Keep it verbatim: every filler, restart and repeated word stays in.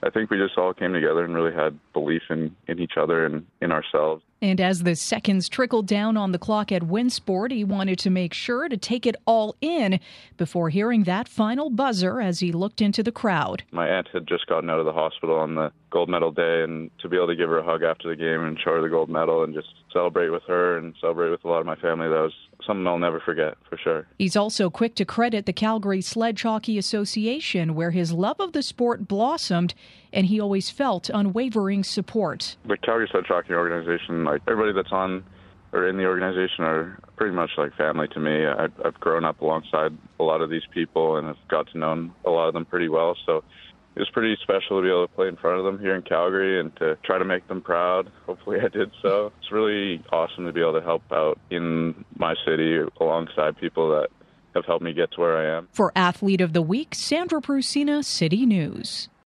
I think we just all came together and really had belief in, in each other and in ourselves. And as the seconds trickled down on the clock at Winsport, he wanted to make sure to take it all in before hearing that final buzzer as he looked into the crowd. My aunt had just gotten out of the hospital on the gold medal day, and to be able to give her a hug after the game and show her the gold medal and just celebrate with her and celebrate with a lot of my family, that was something I'll never forget, for sure. He's also quick to credit the Calgary Sledge Hockey Association, where his love of the sport blossomed, and he always felt unwavering support. The Calgary Sledge Hockey Organization, like everybody that's on or in the organization, are pretty much like family to me. I, I've grown up alongside a lot of these people and have got to know a lot of them pretty well, so it was pretty special to be able to play in front of them here in Calgary and to try to make them proud. Hopefully I did so. It's really awesome to be able to help out in my city alongside people that have helped me get to where I am. For Athlete of the Week, Sandra Prusina, City News.